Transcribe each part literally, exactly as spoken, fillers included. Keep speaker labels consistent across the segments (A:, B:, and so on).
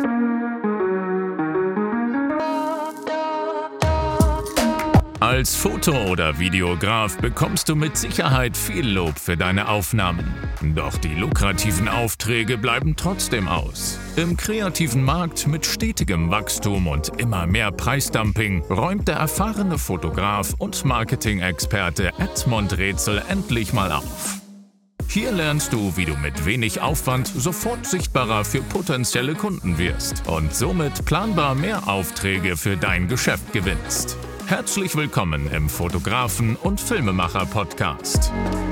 A: Als Foto- oder Videograf bekommst du mit Sicherheit viel Lob für deine Aufnahmen. Doch die lukrativen Aufträge bleiben trotzdem aus. Im kreativen Markt mit stetigem Wachstum und immer mehr Preisdumping räumt der erfahrene Fotograf und Marketing-Experte Edmund Rätsel endlich mal auf. Hier lernst du, wie du mit wenig Aufwand sofort sichtbarer für potenzielle Kunden wirst und somit planbar mehr Aufträge für dein Geschäft gewinnst. Herzlich willkommen im Fotografen- und Filmemacher-Podcast.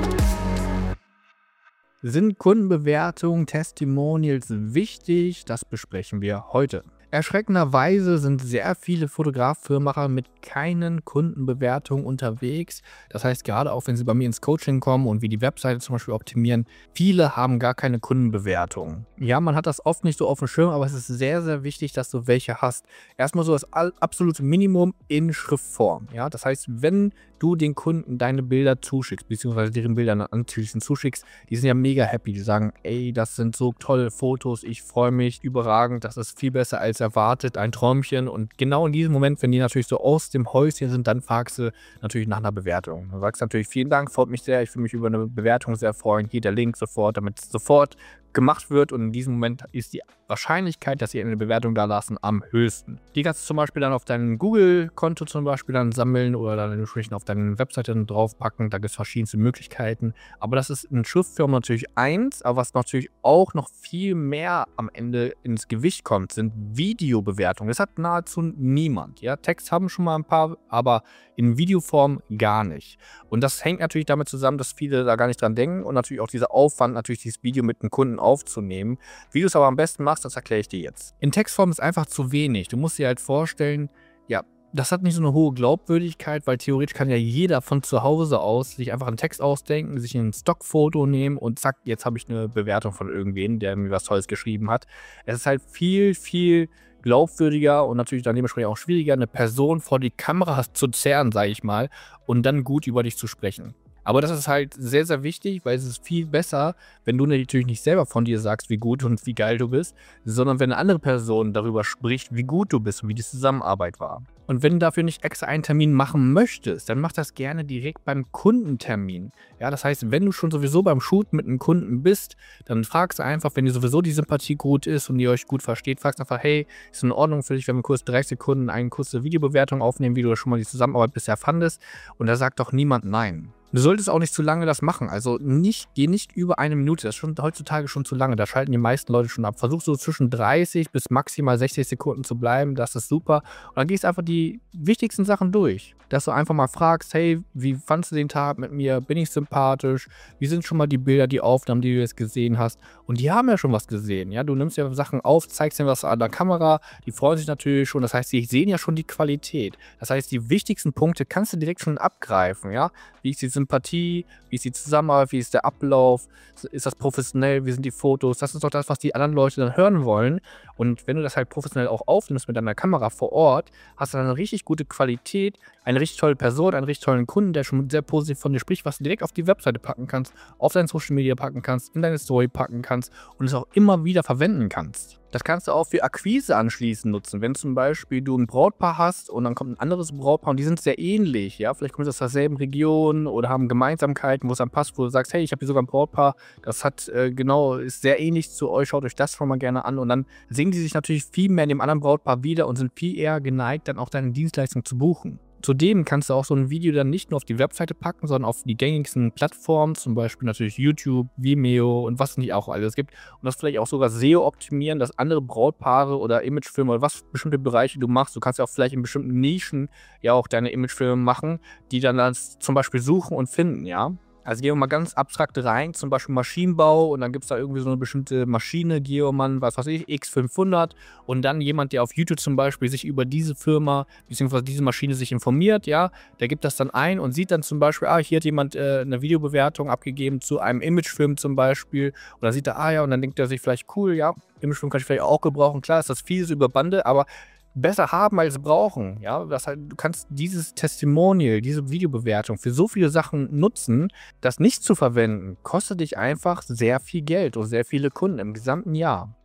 B: Sind Kundenbewertungen, Testimonials wichtig? Das besprechen wir heute. Erschreckenderweise sind sehr viele Fotograf-Filmemacher mit keinen Kundenbewertungen unterwegs. Das heißt, gerade auch wenn sie bei mir ins Coaching kommen und wie die Webseite zum Beispiel optimieren, viele haben gar keine Kundenbewertungen. Ja, man hat das oft nicht so auf dem Schirm, aber es ist sehr, sehr wichtig, dass du welche hast. Erstmal so das absolute Minimum in Schriftform. Ja, das heißt, wenn du den Kunden deine Bilder zuschickst, beziehungsweise deren Bilder natürlich zuschickst, die sind ja mega happy. Die sagen, ey, das sind so tolle Fotos, ich freue mich, überragend, das ist viel besser als erwartet, ein Träumchen. Und genau in diesem Moment, wenn die natürlich so aus dem Häuschen sind, dann fragst du natürlich nach einer Bewertung. Du sagst natürlich, vielen Dank, freut mich sehr, ich würde mich über eine Bewertung sehr freuen. Hier der Link sofort, damit es sofort gemacht wird, und in diesem Moment ist die Wahrscheinlichkeit, dass sie eine Bewertung da lassen, am höchsten. Die kannst du zum Beispiel dann auf dein Google-Konto zum Beispiel dann sammeln oder dann entsprechend auf deine Webseite draufpacken. Da gibt es verschiedenste Möglichkeiten. Aber das ist in Schriftform natürlich eins, aber was natürlich auch noch viel mehr am Ende ins Gewicht kommt, sind Videobewertungen. Das hat nahezu niemand. Ja? Text haben schon mal ein paar, aber in Videoform gar nicht. Und das hängt natürlich damit zusammen, dass viele da gar nicht dran denken und natürlich auch dieser Aufwand, natürlich dieses Video mit einem Kunden aufzunehmen. Wie du es aber am besten machst, das erkläre ich dir jetzt. In Textform ist einfach zu wenig. Du musst dir halt vorstellen, ja, das hat nicht so eine hohe Glaubwürdigkeit, weil theoretisch kann ja jeder von zu Hause aus sich einfach einen Text ausdenken, sich ein Stockfoto nehmen und zack, jetzt habe ich eine Bewertung von irgendwen, der mir was Tolles geschrieben hat. Es ist halt viel, viel glaubwürdiger und natürlich dann dementsprechend auch schwieriger, eine Person vor die Kamera zu zerren, sage ich mal, und dann gut über dich zu sprechen. Aber das ist halt sehr, sehr wichtig, weil es ist viel besser, wenn du natürlich nicht selber von dir sagst, wie gut und wie geil du bist, sondern wenn eine andere Person darüber spricht, wie gut du bist und wie die Zusammenarbeit war. Und wenn du dafür nicht extra einen Termin machen möchtest, dann mach das gerne direkt beim Kundentermin. Ja, das heißt, wenn du schon sowieso beim Shoot mit einem Kunden bist, dann fragst du einfach, wenn dir sowieso die Sympathie gut ist und ihr euch gut versteht, fragst einfach, hey, ist in Ordnung für dich, wenn wir kurz dreißig Sekunden eine kurze Videobewertung aufnehmen, wie du schon mal die Zusammenarbeit bisher fandest? Und da sagt doch niemand nein. Du solltest auch nicht zu lange das machen, also nicht, geh nicht über eine Minute, das ist schon heutzutage schon zu lange, da schalten die meisten Leute schon ab. Versuch so zwischen dreißig bis maximal sechzig Sekunden zu bleiben, das ist super. Und dann gehst du einfach die wichtigsten Sachen durch, dass du einfach mal fragst, hey, wie fandst du den Tag mit mir, bin ich sympathisch, wie sind schon mal die Bilder, die Aufnahmen, die du jetzt gesehen hast, und die haben ja schon was gesehen, ja, du nimmst ja Sachen auf, zeigst ihnen was an der Kamera, die freuen sich natürlich schon, das heißt, sie sehen ja schon die Qualität, das heißt, die wichtigsten Punkte kannst du direkt schon abgreifen, ja, wie ist die Sympathie, wie ist die Zusammenarbeit, wie ist der Ablauf, ist das professionell, wie sind die Fotos, das ist doch das, was die anderen Leute dann hören wollen. Und wenn du das halt professionell auch aufnimmst mit deiner Kamera vor Ort, hast du dann eine richtig gute Qualität, eine richtig tolle Person, einen richtig tollen Kunden, der schon sehr positiv von dir spricht, was du direkt auf die Webseite packen kannst, auf deine Social Media packen kannst, in deine Story packen kannst und es auch immer wieder verwenden kannst. Das kannst du auch für Akquise anschließend nutzen. Wenn zum Beispiel du ein Brautpaar hast und dann kommt ein anderes Brautpaar und die sind sehr ähnlich, ja, vielleicht kommen sie aus derselben Region oder haben Gemeinsamkeiten, wo es dann passt, wo du sagst, hey, ich habe hier sogar ein Brautpaar, das hat äh, genau, ist sehr ähnlich zu euch, schaut euch das schon mal gerne an, und dann sehen die sich natürlich viel mehr in dem anderen Brautpaar wieder und sind viel eher geneigt, dann auch deine Dienstleistung zu buchen. Zudem kannst du auch so ein Video dann nicht nur auf die Webseite packen, sondern auf die gängigsten Plattformen, zum Beispiel natürlich YouTube, Vimeo und was es nicht auch alles gibt. Und das vielleicht auch sogar S E O optimieren, dass andere Brautpaare oder Imagefilme oder was bestimmte Bereiche du machst. Du kannst ja auch vielleicht in bestimmten Nischen ja auch deine Imagefilme machen, die dann das zum Beispiel suchen und finden, ja. Also gehen wir mal ganz abstrakt rein, zum Beispiel Maschinenbau, und dann gibt es da irgendwie so eine bestimmte Maschine, Geoman, was weiß ich, X fünfhundert, und dann jemand, der auf YouTube zum Beispiel sich über diese Firma bzw. diese Maschine sich informiert, ja, der gibt das dann ein und sieht dann zum Beispiel, ah, hier hat jemand äh, eine Videobewertung abgegeben zu einem Imagefilm zum Beispiel, und dann sieht er, ah ja, und dann denkt er sich vielleicht, cool, ja, Imagefilm kann ich vielleicht auch gebrauchen, klar ist das viel so über Bande, aber besser haben als brauchen. Ja, das heißt, du kannst dieses Testimonial, diese Videobewertung für so viele Sachen nutzen. Das nicht zu verwenden, kostet dich einfach sehr viel Geld und sehr viele Kunden im gesamten Jahr.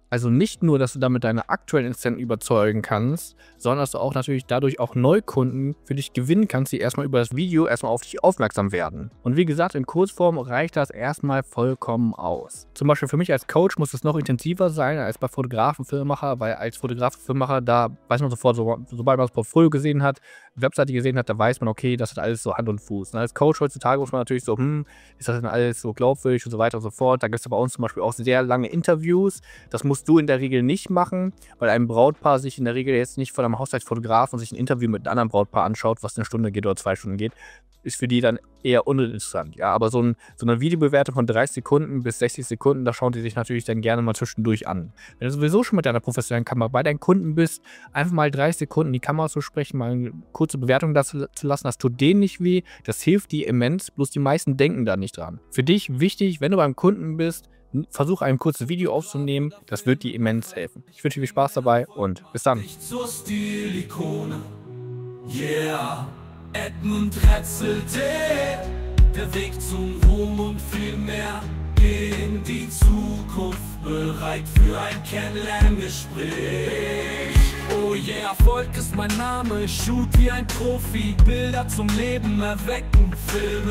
B: Also nicht nur, dass du damit deine aktuellen Interessenten überzeugen kannst, sondern dass du auch natürlich dadurch auch Neukunden für dich gewinnen kannst, die erstmal über das Video erstmal auf dich aufmerksam werden. Und wie gesagt, in Kurzform reicht das erstmal vollkommen aus. Zum Beispiel für mich als Coach muss es noch intensiver sein als bei Fotografen, Filmemacher, weil als Fotograf, Filmemacher, da weiß man sofort, so, sobald man das Portfolio gesehen hat, Webseite gesehen hat, da weiß man, okay, das hat alles so Hand und Fuß. Und als Coach heutzutage muss man natürlich so, hm, ist das denn alles so glaubwürdig und so weiter und so fort. Da gibt es bei uns zum Beispiel auch sehr lange Interviews. Das musst du in der Regel nicht machen, weil ein Brautpaar sich in der Regel jetzt nicht von einem Hochzeitsfotografen sich ein Interview mit einem anderen Brautpaar anschaut, was eine Stunde geht oder zwei Stunden geht, ist für die dann eher uninteressant. Ja, aber so, ein, so eine Videobewertung von dreißig Sekunden bis sechzig Sekunden, da schauen die sich natürlich dann gerne mal zwischendurch an. Wenn du sowieso schon mit deiner professionellen Kamera bei deinen Kunden bist, einfach mal dreißig Sekunden in die Kamera zu sprechen, mal eine kurze Bewertung dazu zu lassen, das tut denen nicht weh, das hilft dir immens, bloß die meisten denken da nicht dran. Für dich wichtig, wenn du beim Kunden bist, versuch ein kurzes Video aufzunehmen, das wird dir immens helfen. Ich wünsche dir viel Spaß dabei und bis dann.
C: Zur Stilikone, yeah, Edmund Retzelte, der Weg zum Ruhm und viel mehr in die Zukunft, bereit für ein Kennenlerngespräch. Oh yeah, Erfolg ist mein Name, ich shoot wie ein Profi, Bilder zum Leben erwecken,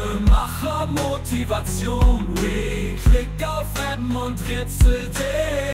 C: Filmemacher, Motivation, we klick auf Edmund Retzelte.